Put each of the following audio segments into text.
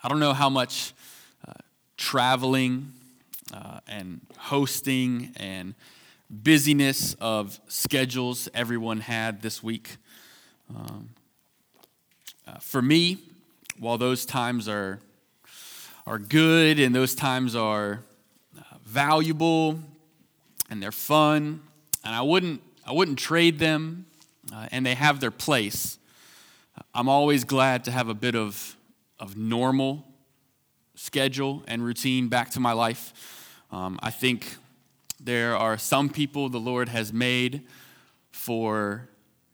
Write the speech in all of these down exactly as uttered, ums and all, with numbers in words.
I don't know how much uh, traveling uh, and hosting and busyness of schedules everyone had this week. Um, uh, for me, while those times are are good and those times are uh, valuable and they're fun, and I wouldn't I wouldn't trade them, uh, and they have their place. I'm always glad to have a bit of of normal schedule and routine back to my life. Um, I think there are some people the Lord has made for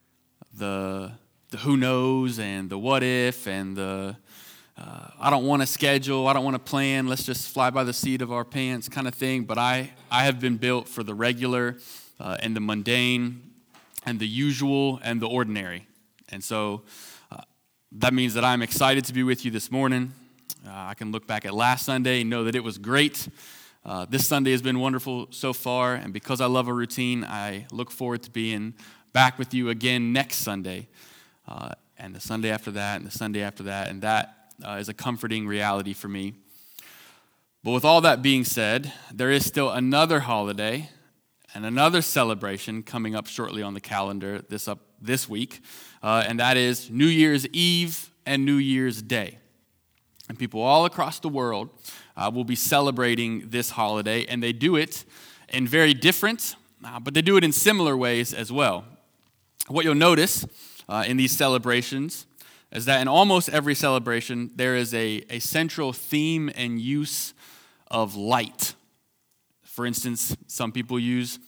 the the who knows and the what if and the uh, I don't want to schedule, I don't want to plan, let's just fly by the seat of our pants kind of thing. But I, I have been built for the regular uh, and the mundane and the usual and the ordinary. And so uh, that means that I'm excited to be with you this morning. Uh, I can look back at last Sunday and know that it was great. Uh, this Sunday has been wonderful so far, and because I love a routine, I look forward to being back with you again next Sunday, uh, and the Sunday after that, and the Sunday after that, and that uh, is a comforting reality for me. But with all that being said, there is still another holiday and another celebration coming up shortly on the calendar this up this week, uh, and that is New Year's Eve and New Year's Day. And people all across the world uh, will be celebrating this holiday, and they do it in very different, uh, but they do it in similar ways as well. What you'll notice uh, in these celebrations is that in almost every celebration, there is a, a central theme and use of light. For instance, some people use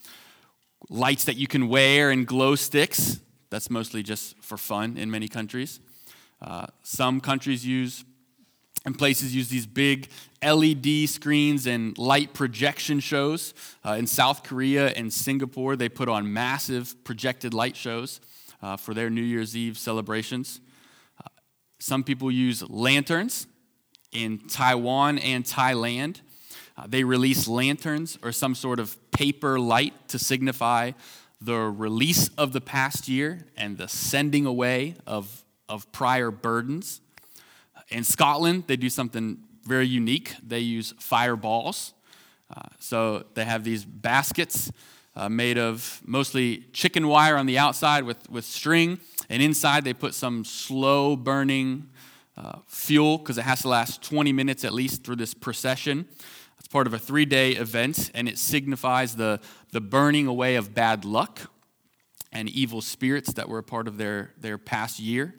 lights that you can wear and glow sticks. That's mostly just for fun in many countries. Uh, some countries use And places use these big L E D screens and light projection shows. Uh, in South Korea and Singapore, they put on massive projected light shows uh, for their New Year's Eve celebrations. Uh, some people use lanterns. In Taiwan and Thailand, uh, they release lanterns or some sort of paper light to signify the release of the past year and the sending away of, of prior burdens. In Scotland, they do something very unique. They use fireballs. Uh, so they have these baskets uh, made of mostly chicken wire on the outside with, with string. And inside, they put some slow-burning uh, fuel because it has to last twenty minutes at least through this procession. It's part of a three-day event, and it signifies the, the burning away of bad luck and evil spirits that were a part of their, their past year.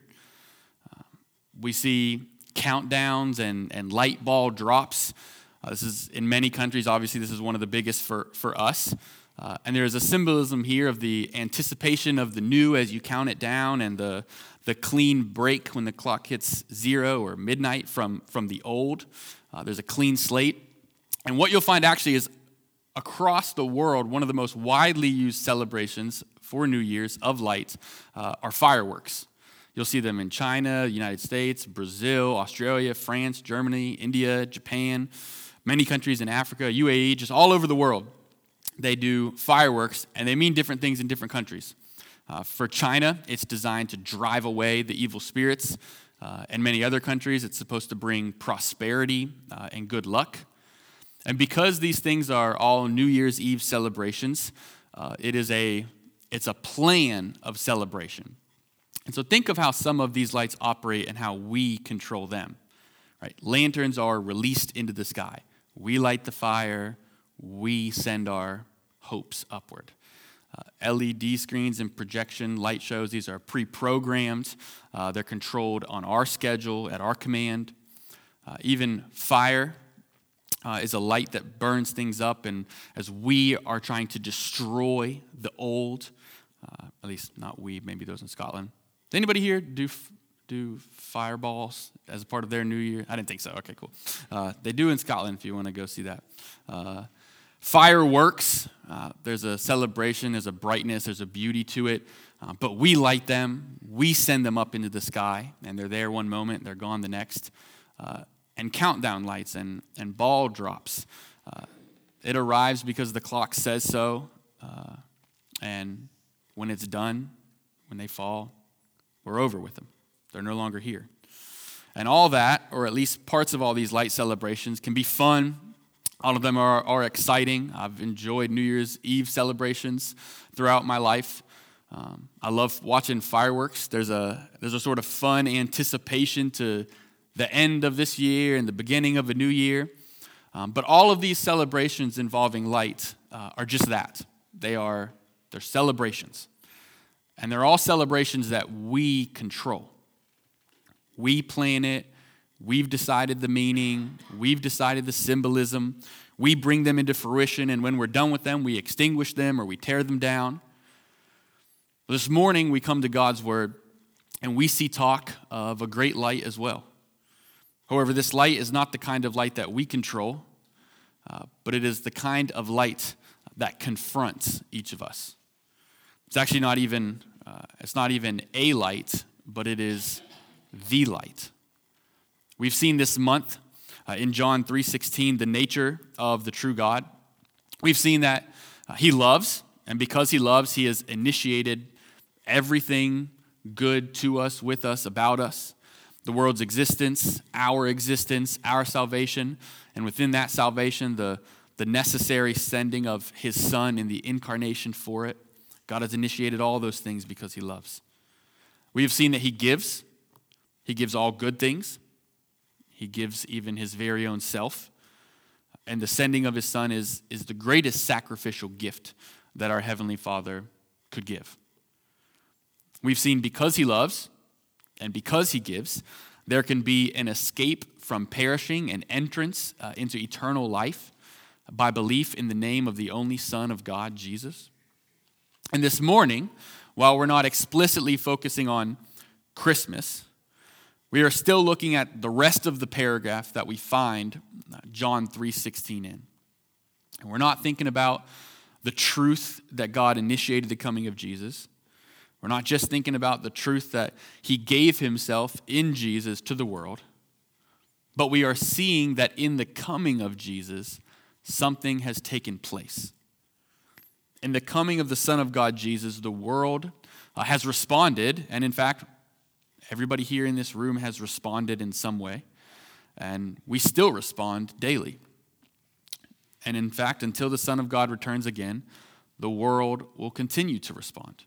Uh, we see countdowns and, and light ball drops. Uh, this is in many countries. Obviously, this is one of the biggest for, for us. Uh, and there is a symbolism here of the anticipation of the new as you count it down and the, the clean break when the clock hits zero or midnight from, from the old. Uh, there's a clean slate. And what you'll find actually is across the world, one of the most widely used celebrations for New Year's of lights uh, are fireworks. You'll see them in China, United States, Brazil, Australia, France, Germany, India, Japan, many countries in Africa, U A E, just all over the world. They do fireworks, and they mean different things in different countries. Uh, for China, it's designed to drive away the evil spirits. Uh, in many other countries, it's supposed to bring prosperity uh, and good luck. And because these things are all New Year's Eve celebrations, uh, it is a it's a plan of celebration. And so think of how some of these lights operate and how we control them. Right? Lanterns are released into the sky. We light the fire. We send our hopes upward. Uh, L E D screens and projection light shows, these are pre-programmed. Uh, they're controlled on our schedule, at our command. Uh, even fire uh, is a light that burns things up, and as we are trying to destroy the old, uh, at least not we, maybe those in Scotland. Does anybody here do do fireballs as a part of their New Year? I didn't think so. Okay, cool. Uh, they do in Scotland if you want to go see that. Uh, fireworks, uh, there's a celebration, there's a brightness, there's a beauty to it. Uh, but we light them, we send them up into the sky, and they're there one moment, they're gone the next. Uh, and countdown lights and, and ball drops. Uh, it arrives because the clock says so. Uh, and when it's done, when they fall, we're over with them. They're no longer here. And all that, or at least parts of all these light celebrations, can be fun. All of them are, are exciting. I've enjoyed New Year's Eve celebrations throughout my life. Um, I love watching fireworks. There's a there's a sort of fun anticipation to the end of this year and the beginning of a new year. Um, but all of these celebrations involving light uh, are just that. They are they're celebrations. And they're all celebrations that we control. We plan it. We've decided the meaning. We've decided the symbolism. We bring them into fruition, and when we're done with them, we extinguish them or we tear them down. This morning, we come to God's Word, and we see talk of a great light as well. However, this light is not the kind of light that we control, uh, but it is the kind of light that confronts each of us. It's actually not even, uh, it's not even a light, but it is the light. We've seen this month uh, in John three sixteen the nature of the true God. We've seen that uh, he loves, and because he loves, he has initiated everything good to us, with us, about us. The world's existence, our existence, our salvation, and within that salvation, the, the necessary sending of his Son in the incarnation for it. God has initiated all those things because he loves. We have seen that he gives. He gives all good things. He gives even his very own self. And the sending of his Son is, is the greatest sacrificial gift that our Heavenly Father could give. We've seen because he loves and because he gives, there can be an escape from perishing and entrance uh, into eternal life by belief in the name of the only Son of God, Jesus. And this morning, while we're not explicitly focusing on Christmas, we are still looking at the rest of the paragraph that we find John three sixteen in. And we're not thinking about the truth that God initiated the coming of Jesus. We're not just thinking about the truth that he gave himself in Jesus to the world, but we are seeing that in the coming of Jesus, something has taken place. In the coming of the Son of God, Jesus, the world uh, has responded, and in fact, everybody here in this room has responded in some way, and we still respond daily. And in fact, until the Son of God returns again, the world will continue to respond.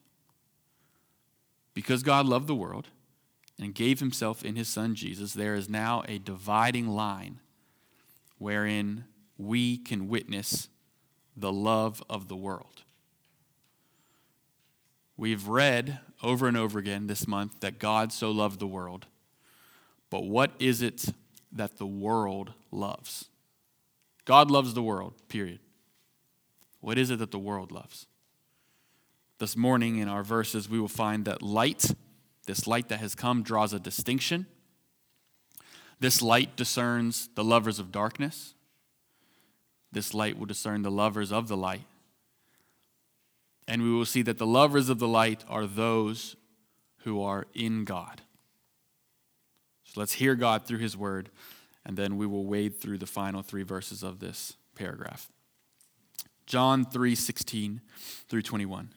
Because God loved the world and gave himself in his Son Jesus, there is now a dividing line wherein we can witness the love of the world. We've read over and over again this month that God so loved the world. But what is it that the world loves? God loves the world, period. What is it that the world loves? This morning in our verses, we will find that light, this light that has come, draws a distinction. This light discerns the lovers of darkness. This light will discern the lovers of the light. And we will see that the lovers of the light are those who are in God. So let's hear God through his word, and then we will wade through the final three verses of this paragraph. John three sixteen through twenty-one.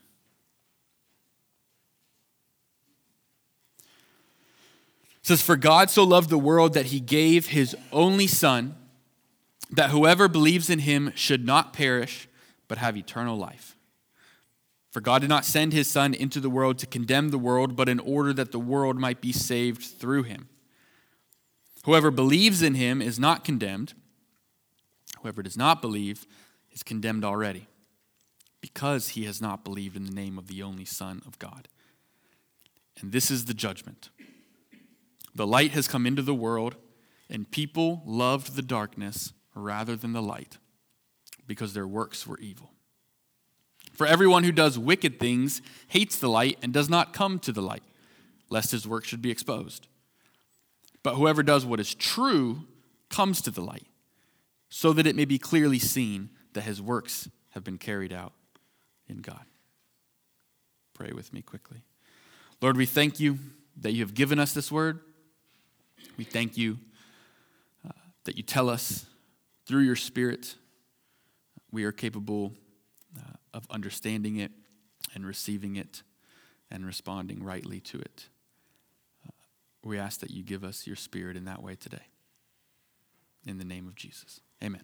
It says, "For God so loved the world that he gave his only Son, that whoever believes in him should not perish, but have eternal life. For God did not send his Son into the world to condemn the world, but in order that the world might be saved through him. Whoever believes in him is not condemned. Whoever does not believe is condemned already, because he has not believed in the name of the only Son of God. And this is the judgment. The light has come into the world, and people loved the darkness rather than the light, because their works were evil. For everyone who does wicked things hates the light and does not come to the light, lest his work should be exposed. But whoever does what is true comes to the light, so that it may be clearly seen that his works have been carried out in God." Pray with me quickly. Lord, we thank you that you have given us this word. We thank you uh, that you tell us through your Spirit we are capable uh, of understanding it and receiving it and responding rightly to it. Uh, We ask that you give us your Spirit in that way today. In the name of Jesus. Amen.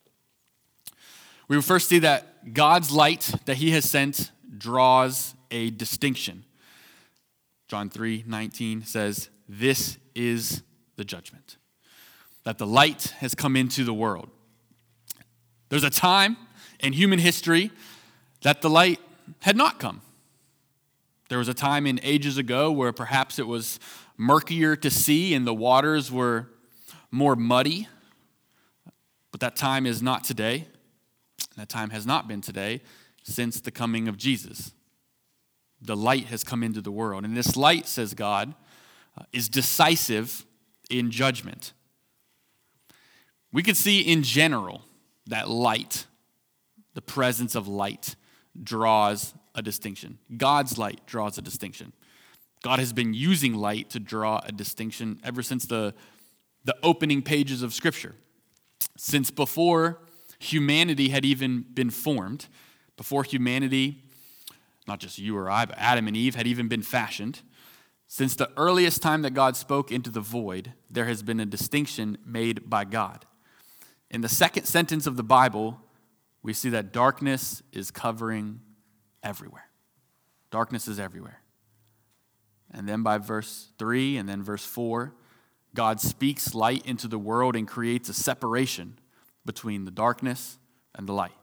We will first see that God's light that he has sent draws a distinction. John three nineteen says, "This is the judgment, that the light has come into the world." There's a time in human history that the light had not come. There was a time in ages ago where perhaps it was murkier to see and the waters were more muddy. But that time is not today. That time has not been today since the coming of Jesus. The light has come into the world. And this light, says God, is decisive in judgment. We could see in general that light, the presence of light, draws a distinction. God's light draws a distinction. God has been using light to draw a distinction ever since the, the opening pages of Scripture. Since before humanity had even been formed, before humanity, not just you or I, but Adam and Eve had even been fashioned, since the earliest time that God spoke into the void, there has been a distinction made by God. In the second sentence of the Bible, we see that darkness is covering everywhere. Darkness is everywhere. And then by verse three and then verse four, God speaks light into the world and creates a separation between the darkness and the light.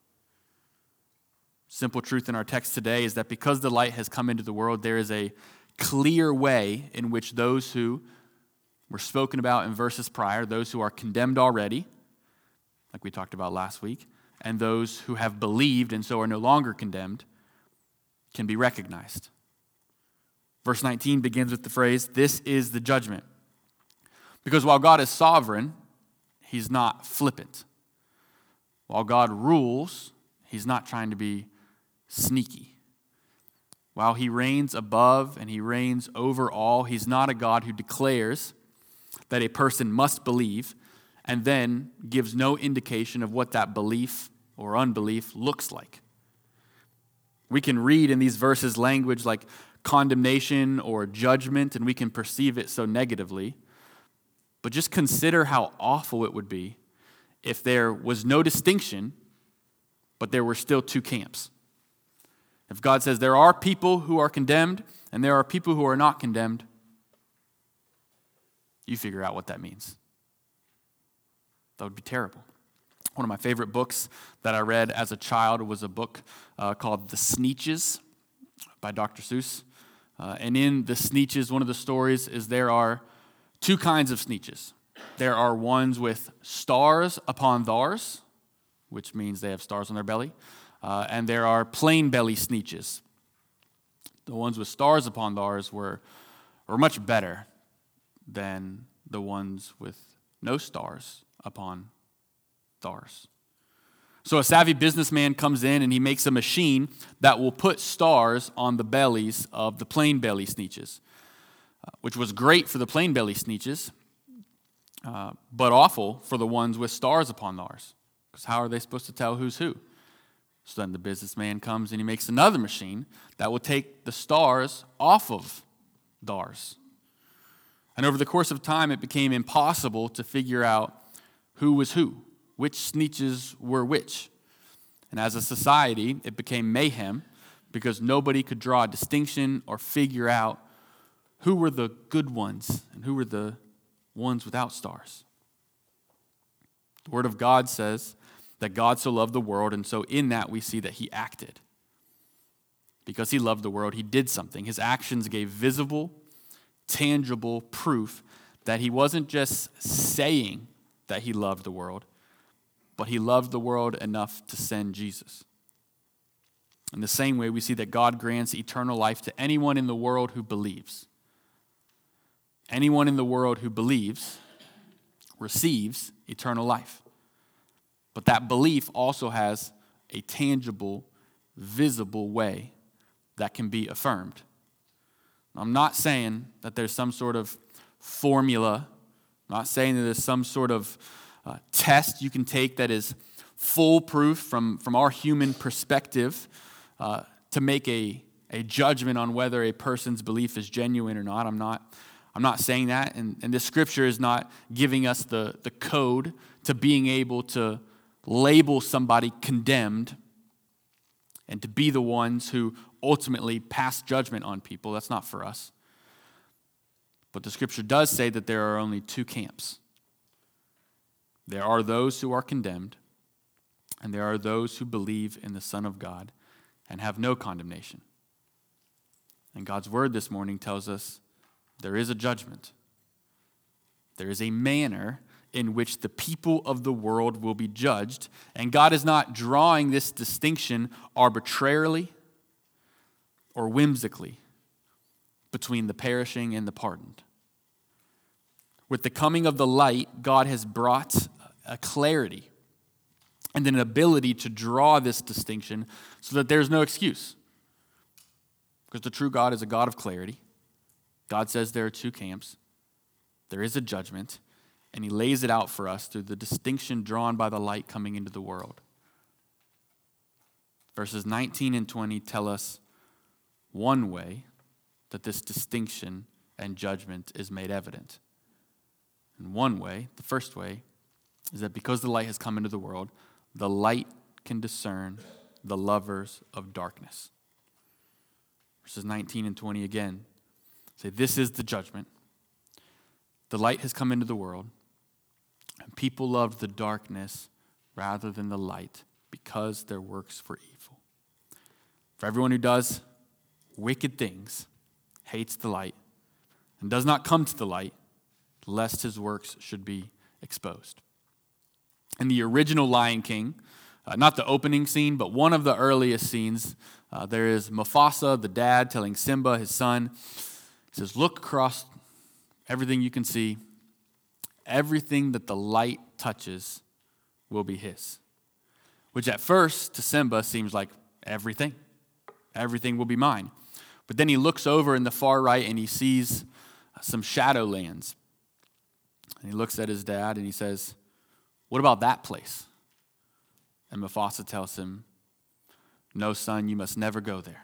Simple truth in our text today is that because the light has come into the world, there is a clear way in which those who were spoken about in verses prior, those who are condemned already, like we talked about last week, and those who have believed and so are no longer condemned, can be recognized. Verse nineteen begins with the phrase, "This is the judgment." Because while God is sovereign, he's not flippant. While God rules, he's not trying to be sneaky. While he reigns above and he reigns over all, he's not a God who declares that a person must believe and then gives no indication of what that belief or unbelief looks like. We can read in these verses language like condemnation or judgment, and we can perceive it so negatively. But just consider how awful it would be if there was no distinction, but there were still two camps. If God says there are people who are condemned and there are people who are not condemned, you figure out what that means. That would be terrible. One of my favorite books that I read as a child was a book uh, called The Sneetches by Doctor Seuss. Uh, and in The Sneetches, one of the stories is there are two kinds of Sneetches. There are ones with stars upon thars, which means they have stars on their belly. Uh, and there are plain belly Sneetches. The ones with stars upon thars were, were much better than the ones with no stars upon thars. So a savvy businessman comes in and he makes a machine that will put stars on the bellies of the plain belly Sneetches, uh, which was great for the plain belly Sneetches, uh, but awful for the ones with stars upon thars. Because how are they supposed to tell who's who? So then the businessman comes and he makes another machine that will take the stars off of thars. And over the course of time, it became impossible to figure out who was who, which Sneetches were which. And as a society, it became mayhem because nobody could draw a distinction or figure out who were the good ones and who were the ones without stars. The Word of God says that God so loved the world, and so in that we see that he acted. Because he loved the world, he did something. His actions gave visible, tangible proof that he wasn't just saying that he loved the world, but he loved the world enough to send Jesus. In the same way, we see that God grants eternal life to anyone in the world who believes. Anyone in the world who believes receives eternal life. But that belief also has a tangible, visible way that can be affirmed. I'm not saying that there's some sort of formula. I'm not saying that there's some sort of uh, test you can take that is foolproof from, from our human perspective uh, to make a, a judgment on whether a person's belief is genuine or not. I'm not, I'm I'm not saying that, and, and this scripture is not giving us the, the code to being able to label somebody condemned and to be the ones who ultimately pass judgment on people. That's not for us. But the scripture does say that there are only two camps. There are those who are condemned, and there are those who believe in the Son of God and have no condemnation. And God's word this morning tells us there is a judgment. There is a manner in which the people of the world will be judged. And God is not drawing this distinction arbitrarily or whimsically between the perishing and the pardoned. With the coming of the light, God has brought a clarity and an ability to draw this distinction so that there's no excuse. Because the true God is a God of clarity. God says there are two camps. There is a judgment, and he lays it out for us through the distinction drawn by the light coming into the world. Verses nineteen and twenty tell us one way that this distinction and judgment is made evident. And one way, the first way, is that because the light has come into the world, the light can discern the lovers of darkness. Verses nineteen and twenty again say, this is the judgment. The light has come into the world, and people loved the darkness rather than the light because their works were evil. For everyone who does wicked things hates the light and does not come to the light, lest his works should be exposed. In the original Lion King, uh, not the opening scene, but one of the earliest scenes, uh, there is Mufasa, the dad, telling Simba, his son, he says, look across everything you can see. Everything that the light touches will be his. Which at first, to Simba, seems like everything. Everything will be mine. But then he looks over in the far right and he sees some shadowlands. And he looks at his dad and he says, what about that place? And Mufasa tells him, no, son, you must never go there.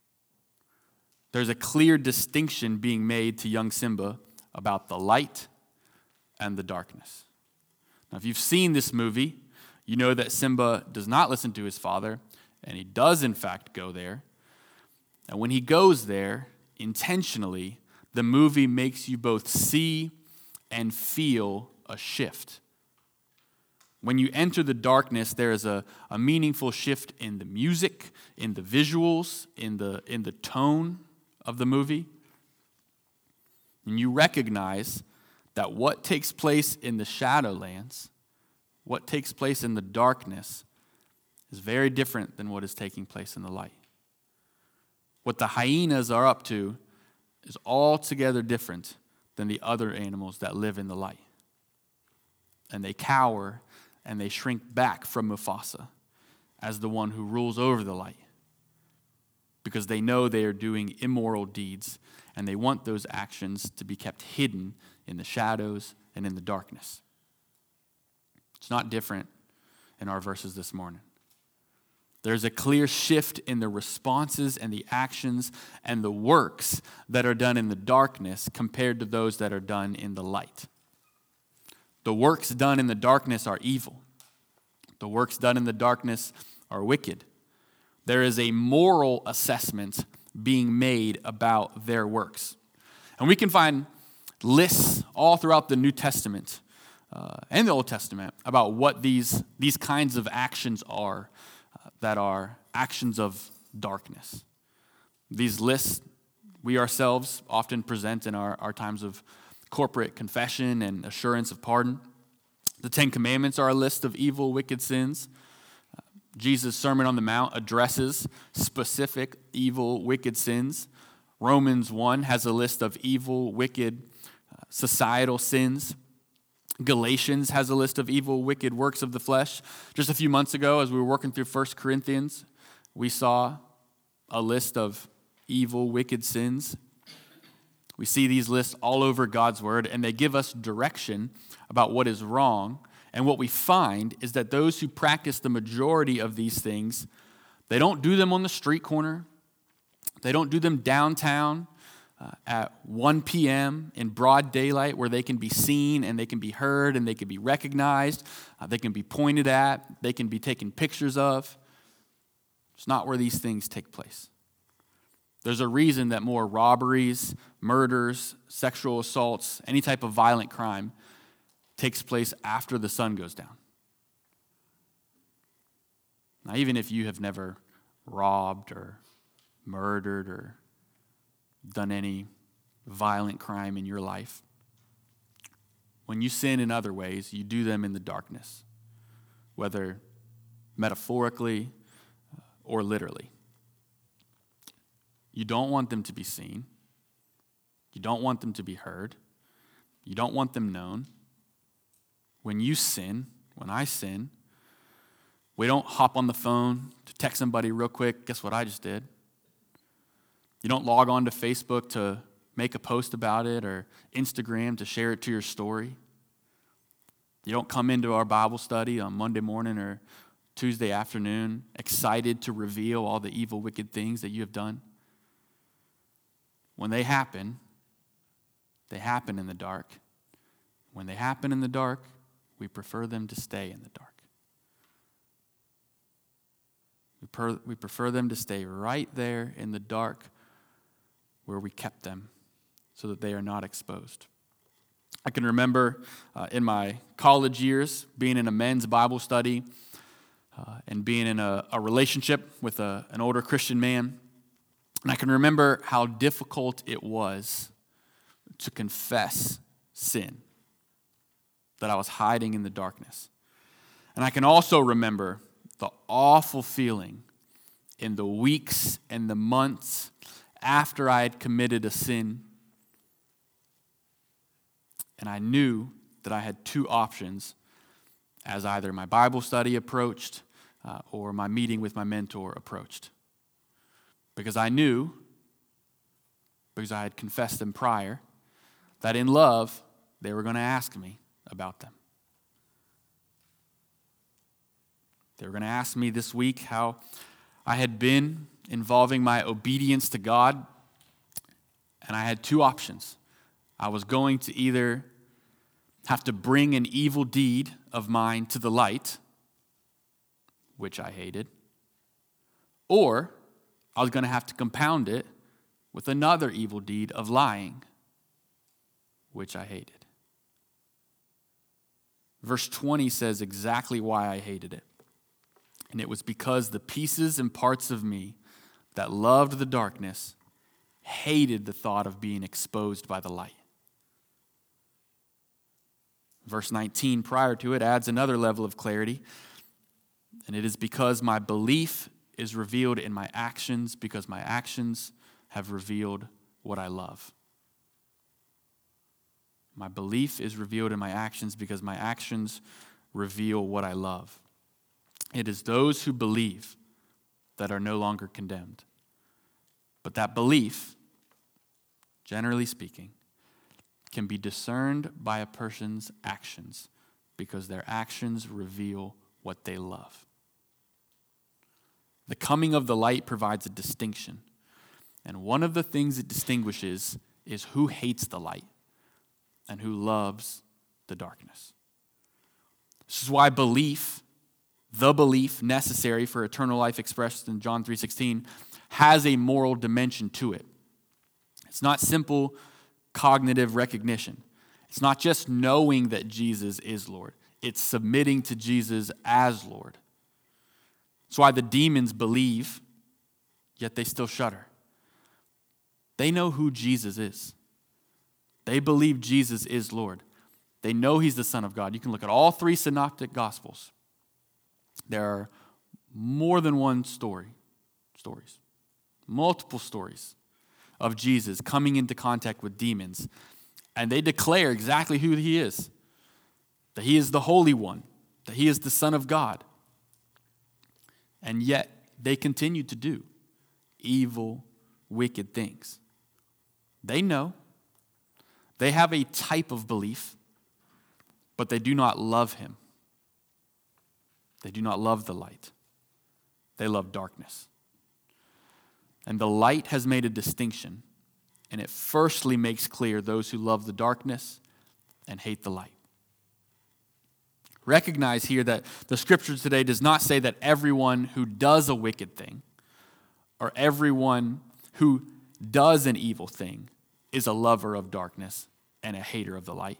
There's a clear distinction being made to young Simba about the light and the darkness. Now, if you've seen this movie, you know that Simba does not listen to his father, and he does, in fact, go there. And when he goes there, intentionally, the movie makes you both see and feel a shift. When you enter the darkness, there is a, a meaningful shift in the music, in the visuals, in the, in the tone of the movie. And you recognize that what takes place in the Shadowlands, what takes place in the darkness, is very different than what is taking place in the light. What the hyenas are up to is altogether different than the other animals that live in the light. And they cower and they shrink back from Mufasa as the one who rules over the light, because they know they are doing immoral deeds and they want those actions to be kept hidden in the shadows and in the darkness. It's not different in our verses this morning. There's a clear shift in the responses and the actions and the works that are done in the darkness compared to those that are done in the light. The works done in the darkness are evil. The works done in the darkness are wicked. There is a moral assessment being made about their works. And we can find lists all throughout the New Testament uh, and the Old Testament about what these, these kinds of actions are uh, that are actions of darkness. These lists we ourselves often present in our, our times of corporate confession and assurance of pardon. The Ten Commandments are a list of evil, wicked sins. Uh, Jesus' Sermon on the Mount addresses specific evil, wicked sins. Romans one has a list of evil, wicked, uh, societal sins. Galatians has a list of evil, wicked works of the flesh. Just a few months ago, as we were working through First Corinthians, we saw a list of evil, wicked sins. We see these lists all over God's word, and they give us direction about what is wrong. And what we find is that those who practice the majority of these things, they don't do them on the street corner. They don't do them downtown. uh, at one p.m. in broad daylight where they can be seen and they can be heard and they can be recognized, uh, they can be pointed at, they can be taken pictures of. It's not where these things take place. There's a reason that more robberies, murders, sexual assaults, any type of violent crime takes place after the sun goes down. Now, even if you have never robbed or murdered or done any violent crime in your life, when you sin in other ways, you do them in the darkness, whether metaphorically or literally. You don't want them to be seen. You don't want them to be heard. You don't want them known. When you sin, when I sin, we don't hop on the phone to text somebody real quick, guess what I just did? You don't log on to Facebook to make a post about it or Instagram to share it to your story. You don't come into our Bible study on Monday morning or Tuesday afternoon excited to reveal all the evil, wicked things that you have done. When they happen, they happen in the dark. When they happen in the dark, we prefer them to stay in the dark. We, per- we prefer them to stay right there in the dark where we kept them so that they are not exposed. I can remember uh, in my college years being in a men's Bible study uh, and being in a, a relationship with a, an older Christian man. And I can remember how difficult it was to confess sin that I was hiding in the darkness. And I can also remember the awful feeling in the weeks and the months after I had committed a sin. And I knew that I had two options as either my Bible study approached uh, or my meeting with my mentor approached. Because I knew, because I had confessed them prior, that in love, they were going to ask me about them. They were going to ask me this week how I had been involving my obedience to God, and I had two options. I was going to either have to bring an evil deed of mine to the light, which I hated, or I was going to have to compound it with another evil deed of lying, which I hated. Verse twenty says exactly why I hated it. And it was because the pieces and parts of me that loved the darkness hated the thought of being exposed by the light. Verse nineteen, prior to it, adds another level of clarity. And it is because my belief is revealed in my actions, because my actions have revealed what I love. My belief is revealed in my actions because my actions reveal what I love. It is those who believe that are no longer condemned. But that belief, generally speaking, can be discerned by a person's actions because their actions reveal what they love. The coming of the light provides a distinction. And one of the things it distinguishes is who hates the light and who loves the darkness. This is why belief, the belief necessary for eternal life expressed in John three sixteen, has a moral dimension to it. It's not simple cognitive recognition. It's not just knowing that Jesus is Lord. It's submitting to Jesus as Lord. That's why the demons believe, yet they still shudder. They know who Jesus is. They believe Jesus is Lord. They know he's the Son of God. You can look at all three synoptic gospels. There are more than one story, stories, multiple stories of Jesus coming into contact with demons. And they declare exactly who he is. That he is the Holy One. That he is the Son of God. And yet, they continue to do evil, wicked things. They know. They have a type of belief, but they do not love him. They do not love the light. They love darkness. And the light has made a distinction and it firstly makes clear those who love the darkness and hate the light. Recognize here that the scripture today does not say that everyone who does a wicked thing or everyone who does an evil thing is a lover of darkness and a hater of the light.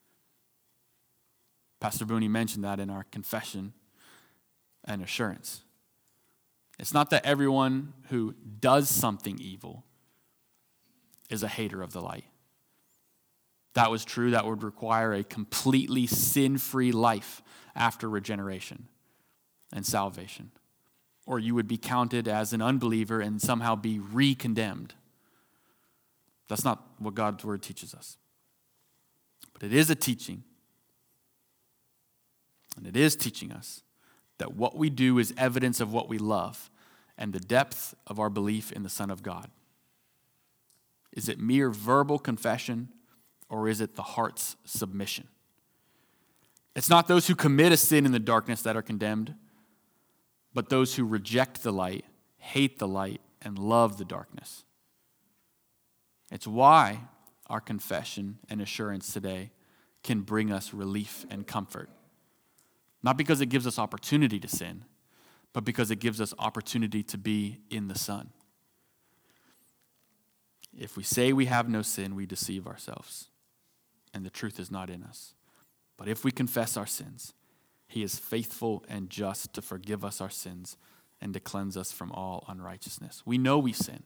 Pastor Booney mentioned that in our confession and assurance. It's not that everyone who does something evil is a hater of the light. That was true. That would require a completely sin-free life after regeneration and salvation. Or you would be counted as an unbeliever and somehow be re-condemned. That's not what God's word teaches us. But it is a teaching. And it is teaching us that what we do is evidence of what we love and the depth of our belief in the Son of God. Is it mere verbal confession, or is it the heart's submission? It's not those who commit a sin in the darkness that are condemned, but those who reject the light, hate the light, and love the darkness. It's why our confession and assurance today can bring us relief and comfort. Not because it gives us opportunity to sin, but because it gives us opportunity to be in the Son. If we say we have no sin, we deceive ourselves, and the truth is not in us. But if we confess our sins, he is faithful and just to forgive us our sins and to cleanse us from all unrighteousness. We know we sin.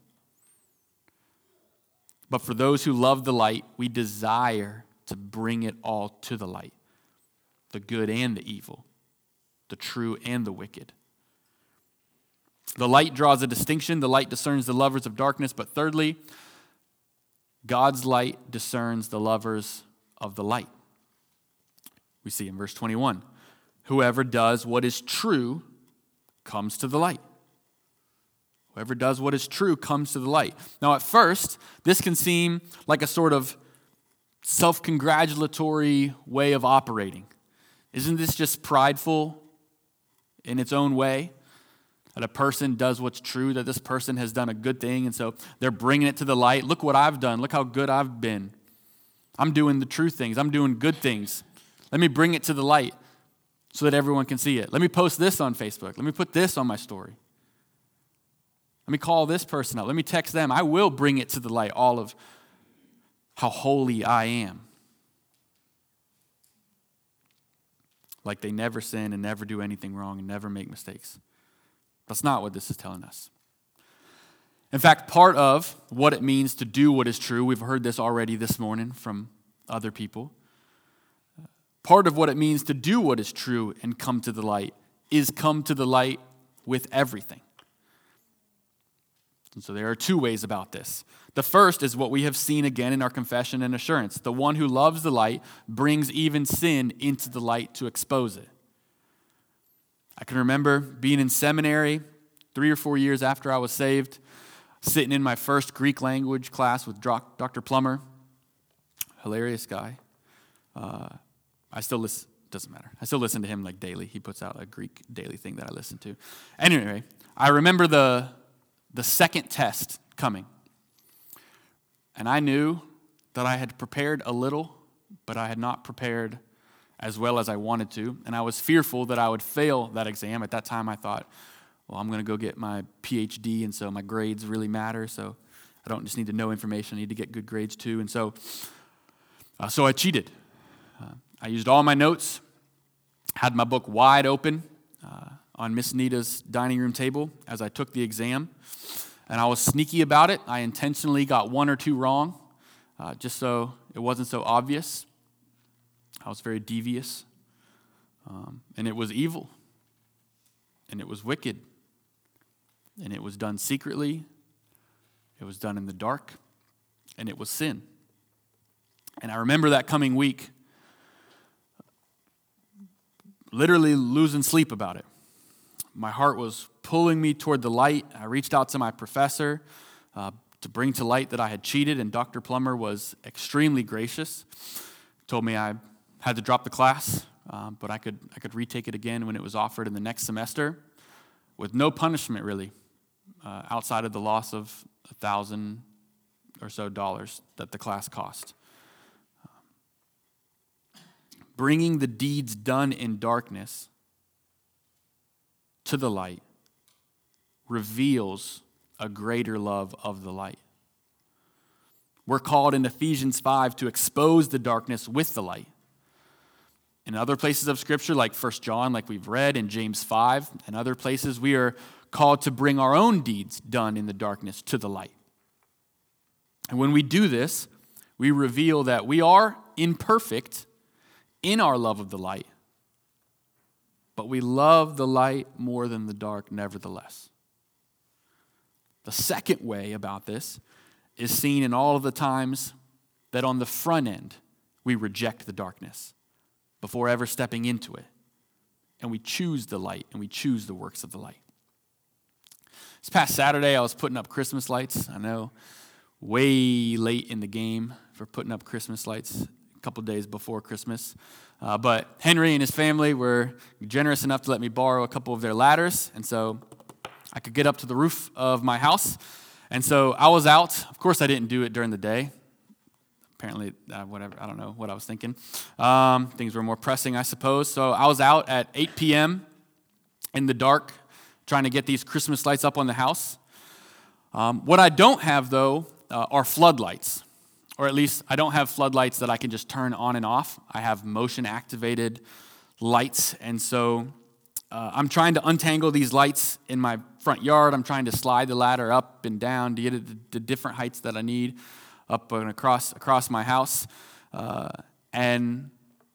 But for those who love the light, we desire to bring it all to the light, the good and the evil, the true and the wicked. The light draws a distinction. The light discerns the lovers of darkness. But thirdly, God's light discerns the lovers of the light. We see in verse twenty-one, whoever does what is true comes to the light. Whoever does what is true comes to the light. Now, at first, this can seem like a sort of self-congratulatory way of operating. Isn't this just prideful in its own way? That a person does what's true, that this person has done a good thing, and so they're bringing it to the light. Look what I've done. Look how good I've been. I'm doing the true things. I'm doing good things. Let me bring it to the light so that everyone can see it. Let me post this on Facebook. Let me put this on my story. Let me call this person up. Let me text them. I will bring it to the light, all of how holy I am. Like they never sin and never do anything wrong and never make mistakes. That's not what this is telling us. In fact, part of what it means to do what is true, we've heard this already this morning from other people. Part of what it means to do what is true and come to the light is come to the light with everything. And so there are two ways about this. The first is what we have seen again in our confession and assurance. The one who loves the light brings even sin into the light to expose it. I can remember being in seminary three or four years after I was saved, sitting in my first Greek language class with Doctor Plummer. Hilarious guy. Uh, I still listen, doesn't matter. I still listen to him like daily. He puts out a Greek daily thing that I listen to. Anyway, I remember the, the second test coming. And I knew that I had prepared a little, but I had not prepared as well as I wanted to. And I was fearful that I would fail that exam. At that time, I thought, well, I'm going to go get my P H D, and so my grades really matter. So I don't just need to know information. I need to get good grades too. And so, uh, so I cheated. Uh, I used all my notes, had my book wide open uh, on Miss Nita's dining room table as I took the exam. And I was sneaky about it. I intentionally got one or two wrong, uh, just so it wasn't so obvious. I was very devious, um, and it was evil, and it was wicked, and it was done secretly, it was done in the dark, and it was sin. And I remember that coming week, literally losing sleep about it. My heart was pulling me toward the light. I reached out to my professor uh, to bring to light that I had cheated, and Doctor Plummer was extremely gracious. Told me I had to drop the class, um, but I could I could retake it again when it was offered in the next semester, with no punishment really, uh, outside of the loss of a thousand or so dollars that the class cost. Bringing the deeds done in darkness to the light reveals a greater love of the light. We're called in Ephesians five to expose the darkness with the light. In other places of Scripture, like First John, like we've read, in James five, and other places, we are called to bring our own deeds done in the darkness to the light. And when we do this, we reveal that we are imperfect in our love of the light, but we love the light more than the dark nevertheless. The second way about this is seen in all of the times that on the front end we reject the darkness before ever stepping into it, and we choose the light and we choose the works of the light. This past Saturday I was putting up Christmas lights. I know, way late in the game for putting up Christmas lights, a couple days before Christmas. Uh, but Henry and his family were generous enough to let me borrow a couple of their ladders, and so I could get up to the roof of my house. And so I was out. Of course, I didn't do it during the day. Apparently, uh, whatever, I don't know what I was thinking. Um, things were more pressing, I suppose. So I was out at eight p.m. in the dark trying to get these Christmas lights up on the house. Um, what I don't have, though, uh, are floodlights. Or at least I don't have floodlights that I can just turn on and off. I have motion-activated lights. And so uh, I'm trying to untangle these lights in my front yard. I'm trying to slide the ladder up and down to get it to the different heights that I need up and across, across my house. Uh, and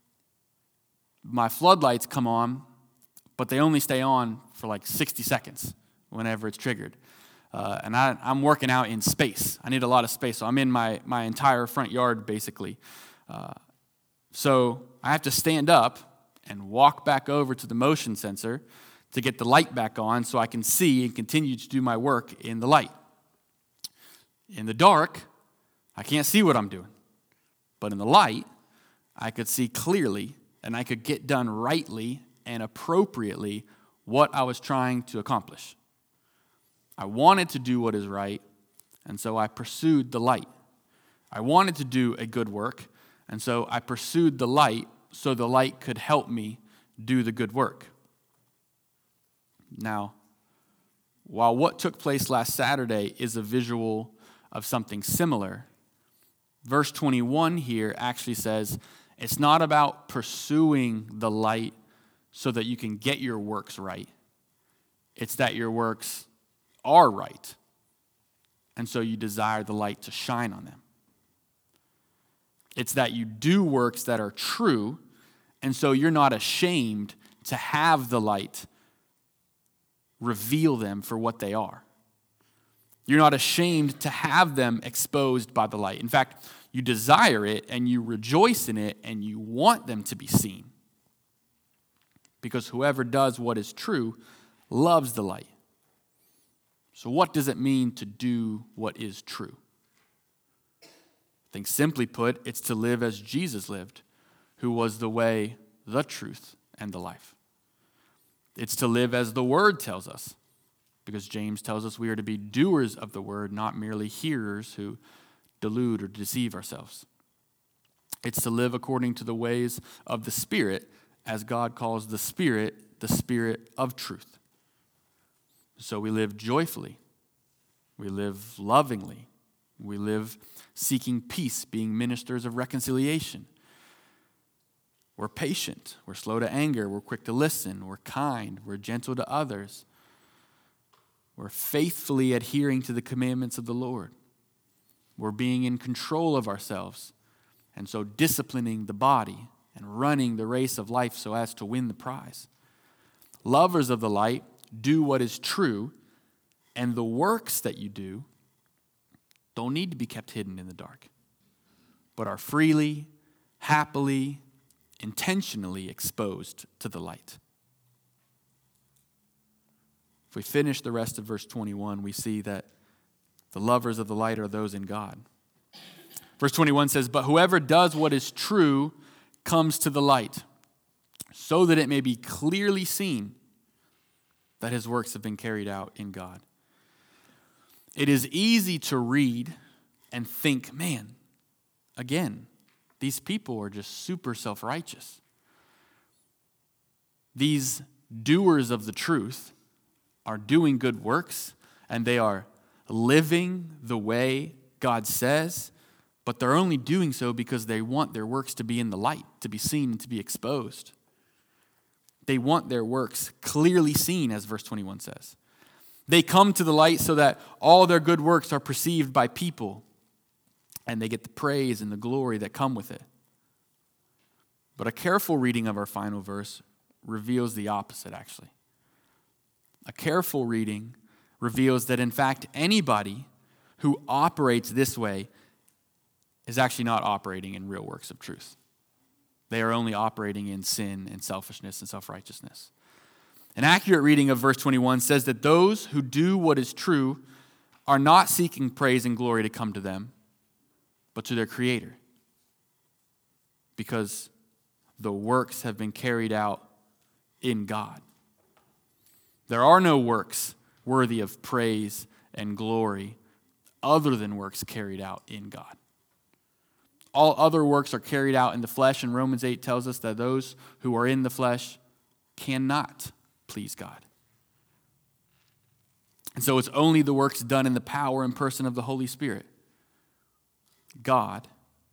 my floodlights come on, but they only stay on for like sixty seconds whenever it's triggered. Uh, and I, I'm working out in space. I need a lot of space, so I'm in my, my entire front yard, basically. Uh, so I have to stand up and walk back over to the motion sensor to get the light back on so I can see and continue to do my work in the light. In the dark, I can't see what I'm doing. But in the light, I could see clearly, and I could get done rightly and appropriately what I was trying to accomplish. I wanted to do what is right, and so I pursued the light. I wanted to do a good work, and so I pursued the light so the light could help me do the good work. Now, while what took place last Saturday is a visual of something similar, verse twenty-one here actually says it's not about pursuing the light so that you can get your works right. It's that your works are right, and so you desire the light to shine on them. It's that you do works that are true, and so you're not ashamed to have the light reveal them for what they are. You're not ashamed to have them exposed by the light. In fact, you desire it, and you rejoice in it, and you want them to be seen. Because whoever does what is true loves the light. So what does it mean to do what is true? I think simply put, it's to live as Jesus lived, who was the way, the truth, and the life. It's to live as the Word tells us, because James tells us we are to be doers of the Word, not merely hearers who delude or deceive ourselves. It's to live according to the ways of the Spirit, as God calls the Spirit the Spirit of truth. So we live joyfully, we live lovingly, we live seeking peace, being ministers of reconciliation. We're patient, we're slow to anger, we're quick to listen, we're kind, we're gentle to others. We're faithfully adhering to the commandments of the Lord. We're being in control of ourselves, and so disciplining the body and running the race of life so as to win the prize. Lovers of the light do what is true, and the works that you do don't need to be kept hidden in the dark, but are freely, happily, intentionally exposed to the light. If we finish the rest of verse twenty-one, we see that the lovers of the light are those in God. Verse twenty-one says, "But whoever does what is true comes to the light, so that it may be clearly seen that his works have been carried out in God." It is easy to read and think, man, again, these people are just super self-righteous. These doers of the truth are doing good works, and they are living the way God says, but they're only doing so because they want their works to be in the light, to be seen, and to be exposed. They want their works clearly seen, as verse twenty-one says. They come to the light so that all their good works are perceived by people, and they get the praise and the glory that come with it. But a careful reading of our final verse reveals the opposite, actually. A careful reading reveals that, in fact, anybody who operates this way is actually not operating in real works of truth. They are only operating in sin and selfishness and self-righteousness. An accurate reading of verse twenty-one says that those who do what is true are not seeking praise and glory to come to them, but to their Creator, because the works have been carried out in God. There are no works worthy of praise and glory other than works carried out in God. All other works are carried out in the flesh, and Romans eight tells us that those who are in the flesh cannot please God. And so it's only the works done in the power and person of the Holy Spirit, God,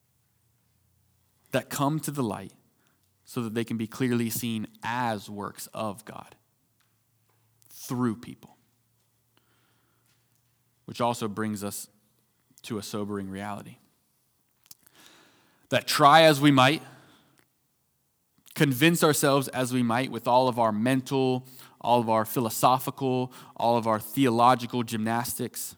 that come to the light so that they can be clearly seen as works of God through people. Which also brings us to a sobering reality. That try as we might, convince ourselves as we might with all of our mental, all of our philosophical, all of our theological gymnastics,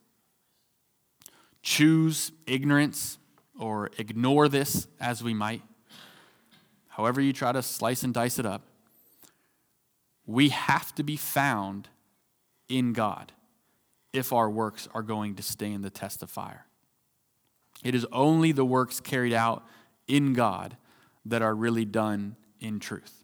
choose ignorance or ignore this as we might, however you try to slice and dice it up, we have to be found in God if our works are going to stand the test of fire. It is only the works carried out in God that are really done in truth.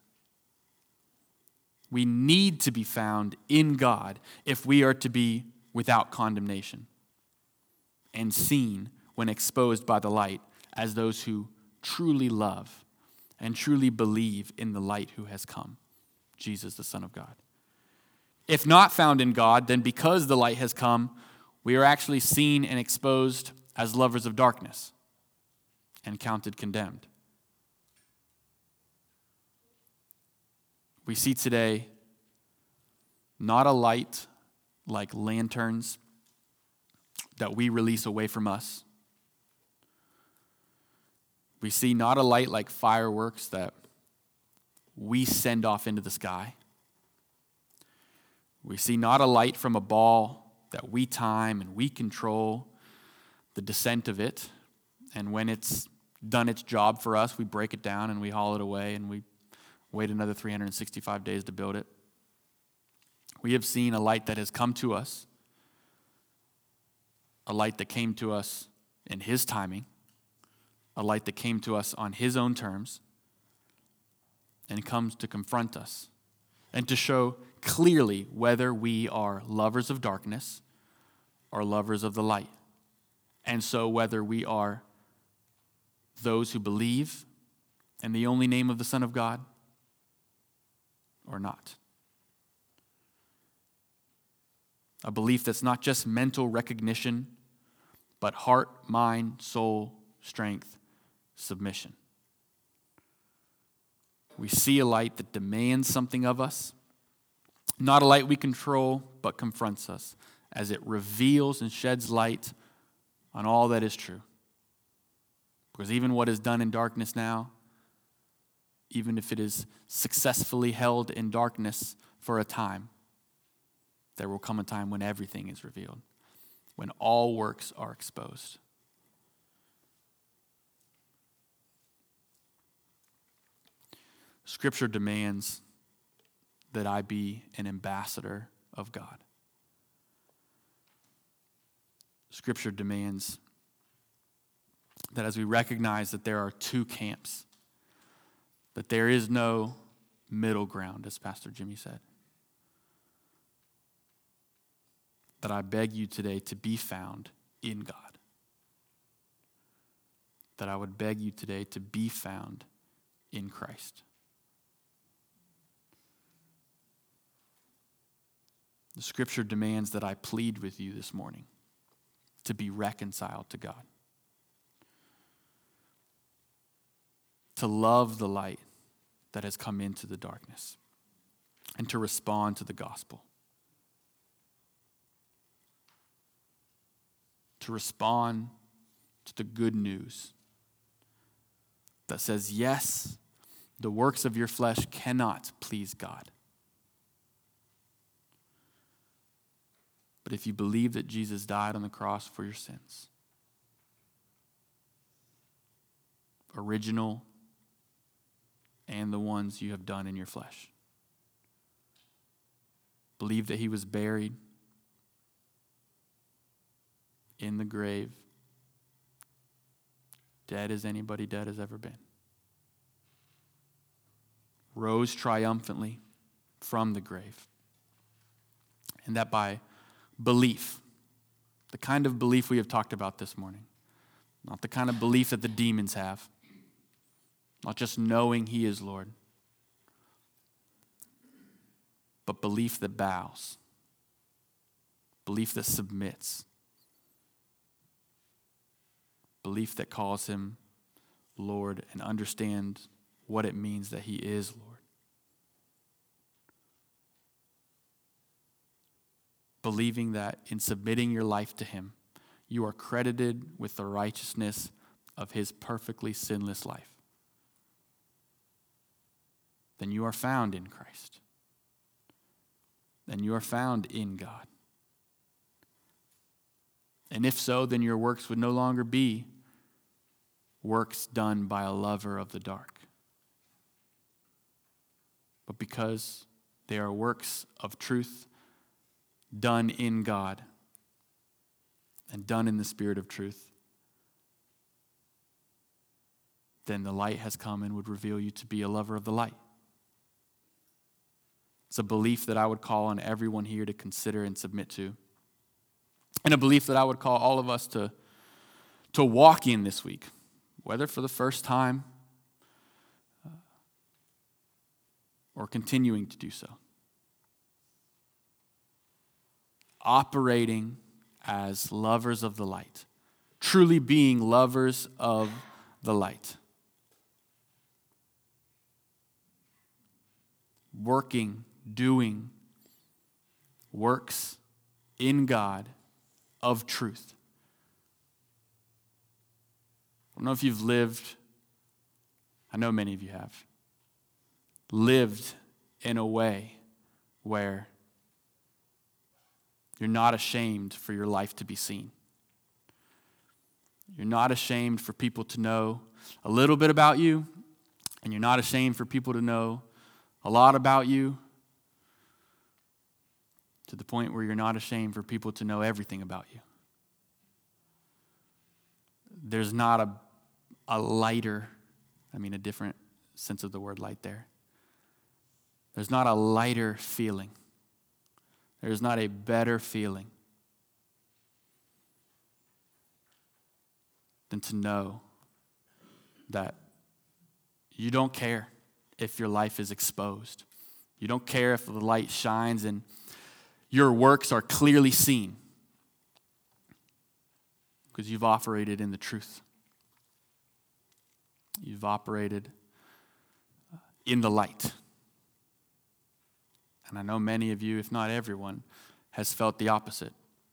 We need to be found in God if we are to be without condemnation and seen when exposed by the light as those who truly love and truly believe in the light who has come, Jesus, the Son of God. If not found in God, then because the light has come, we are actually seen and exposed as lovers of darkness and counted condemned. We see today not a light like lanterns that we release away from us. We see not a light like fireworks that we send off into the sky. We see not a light from a ball that we time and we control the descent of it. And when it's done its job for us, we break it down and we haul it away and we wait another three hundred sixty-five days to build it. We have seen a light that has come to us, a light that came to us in His timing, a light that came to us on His own terms, and comes to confront us and to show clearly whether we are lovers of darkness or lovers of the light. And so whether we are those who believe in the only name of the Son of God or not. A belief that's not just mental recognition, but heart, mind, soul, strength, submission. We see a light that demands something of us, not a light we control, but confronts us as it reveals and sheds light on all that is true. Because even what is done in darkness now, even if it is successfully held in darkness for a time, there will come a time when everything is revealed, when all works are exposed. Scripture demands that I be an ambassador of God. Scripture demands that as we recognize that there are two camps, that there is no middle ground, as Pastor Jimmy said, that I beg you today to be found in God. that I would beg you today to be found in Christ. The scripture demands that I plead with you this morning to be reconciled to God, to love the light that has come into the darkness, and to respond to the gospel. To respond to the good news that says, yes, the works of your flesh cannot please God. But if you believe that Jesus died on the cross for your sins, original and the ones you have done in your flesh, believe that he was buried in the grave, dead as anybody dead has ever been, rose triumphantly from the grave, and that by belief, the kind of belief we have talked about this morning, not the kind of belief that the demons have, not just knowing he is Lord, but belief that bows, belief that submits, belief that calls him Lord and understands what it means that he is Lord. Believing that in submitting your life to him, you are credited with the righteousness of his perfectly sinless life. Then you are found in Christ. Then you are found in God. And if so, then your works would no longer be works done by a lover of the dark, but because they are works of truth done in God and done in the Spirit of truth, then the light has come and would reveal you to be a lover of the light. It's a belief that I would call on everyone here to consider and submit to, and a belief that I would call all of us to, to walk in this week, whether for the first time uh, or continuing to do so. Operating as lovers of the light, truly being lovers of the light. Working, doing works in God of truth. I don't know if you've lived, I know many of you have, lived in a way where you're not ashamed for your life to be seen. You're not ashamed for people to know a little bit about you, and you're not ashamed for people to know a lot about you, to the point where you're not ashamed for people to know everything about you. There's not a, a lighter, I mean a different sense of the word light there. There's not a lighter feeling. There's not a better feeling than to know that you don't care if your life is exposed. You don't care if the light shines and your works are clearly seen, because you've operated in the truth. You've operated in the light. And I know many of you, if not everyone, has felt the opposite,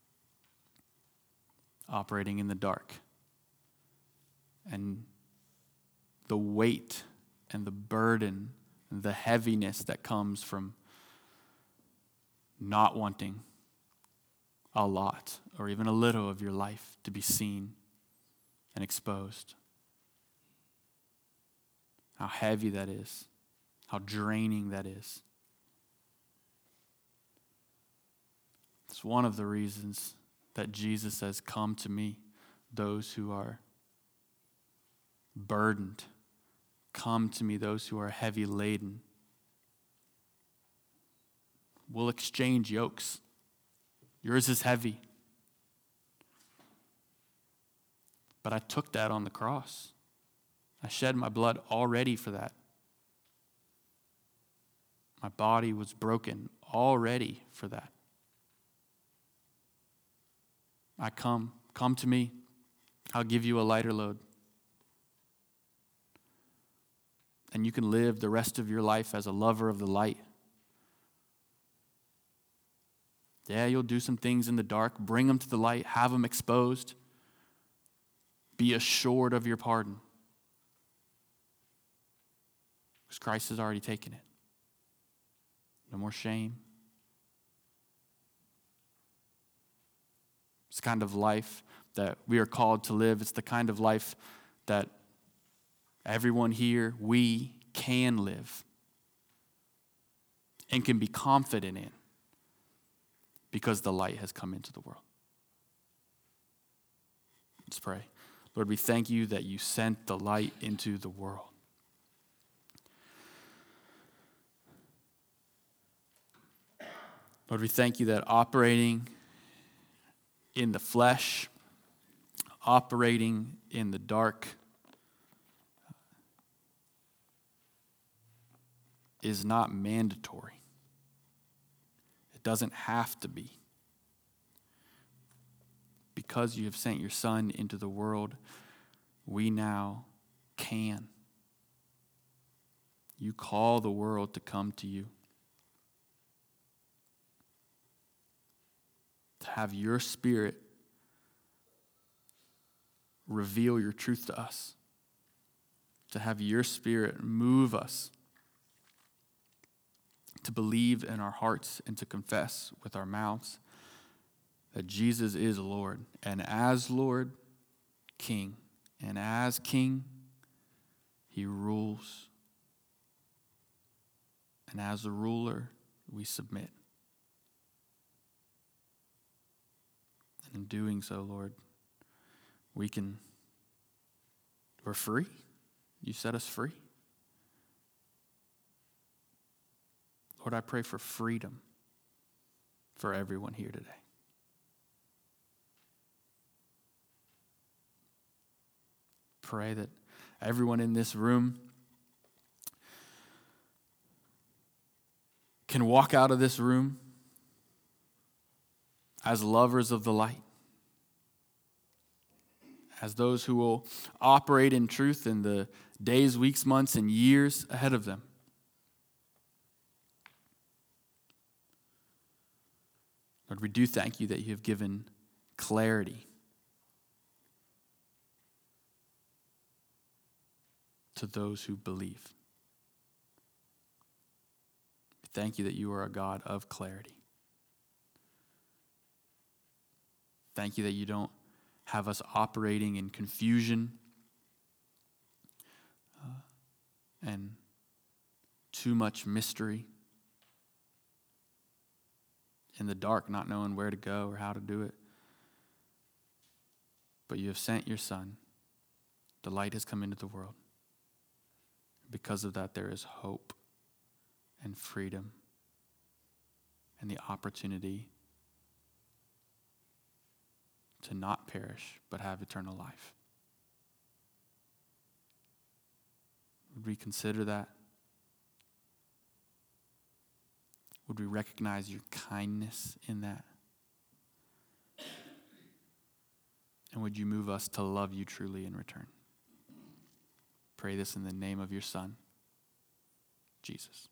operating in the dark. And the weight and the burden and the heaviness that comes from not wanting a lot or even a little of your life to be seen and exposed. How heavy that is, how draining that is. It's one of the reasons that Jesus says, "Come to me, those who are burdened. Come to me, those who are heavy laden. We'll exchange yokes. Yours is heavy. But I took that on the cross. I shed my blood already for that. My body was broken already for that. I come, come to me. I'll give you a lighter load. And you can live the rest of your life as a lover of the light. Yeah, you'll do some things in the dark. Bring them to the light. Have them exposed. Be assured of your pardon. Because Christ has already taken it. No more shame. It's the kind of life that we are called to live. It's the kind of life that everyone here, we can live and can be confident in because the light has come into the world. Let's pray. Lord, we thank you that you sent the light into the world. Lord, we thank you that operating in the flesh, operating in the dark, is not mandatory. It doesn't have to be. Because you have sent your Son into the world, we now can. You call the world to come to you. To have your Spirit reveal your truth to us. To have your Spirit move us to believe in our hearts and to confess with our mouths that Jesus is Lord. And as Lord, King. And as King, he rules. And as a ruler, we submit. And in doing so, Lord, we can, we're free. You set us free. Lord, I pray for freedom for everyone here today. Pray that everyone in this room can walk out of this room as lovers of the light, as those who will operate in truth in the days, weeks, months, and years ahead of them. Lord, we do thank you that you have given clarity to those who believe. We thank you that you are a God of clarity. Thank you that you don't have us operating in confusion uh, and too much mystery, in the dark, not knowing where to go or how to do it. But you have sent your Son. The light has come into the world. Because of that, there is hope and freedom and the opportunity to not perish, but have eternal life. Would we consider that? Would we recognize your kindness in that? And would you move us to love you truly in return? Pray this in the name of your Son, Jesus.